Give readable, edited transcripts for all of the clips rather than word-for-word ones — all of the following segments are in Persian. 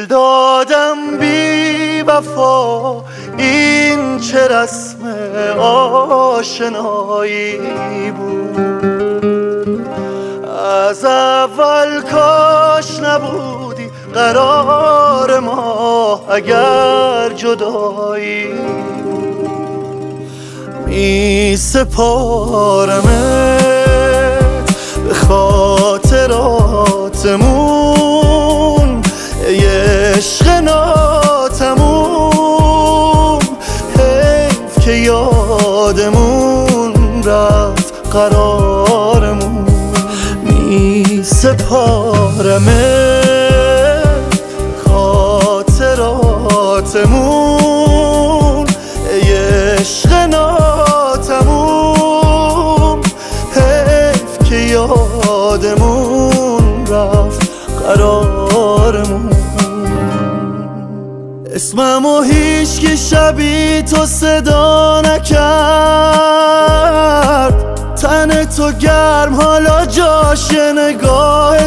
دادم بی وفا، این چه رسم آشنایی بود. از اول کاش نبودی قرار ما اگر جدایی بود. می سپارمت به خاطراتمون، یه عشق ناتموم. حیف که یادمون رفت قرارمون. می سپارمت خاطراتمون، یه عشق ناتموم. حیف که یادمون رفت قرارمون. اسممو هیچ که شبیه تو صدا نکرد. تن تو گرم حالا جاش نگاه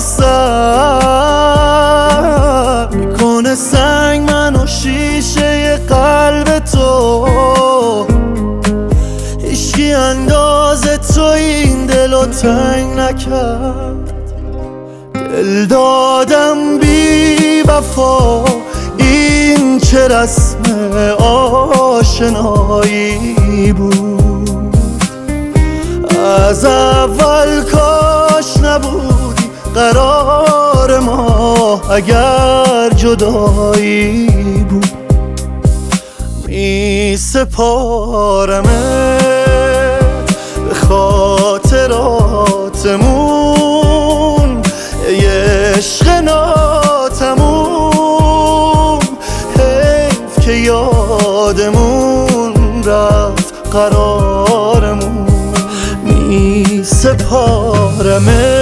سر میکنه سنگ منو شیشه قلب تو. هیچکی انداز تو این دلو تنگ نکرد. دل دادم بی وفا، این چه رسم آشنایی بود. از اول کاش نبودی قرار ما اگر جدایی بود. می سپارمت به خاطراتمون، یه عشق ناتموم. حیف که یادمون رفت قرارمون. می سپارمت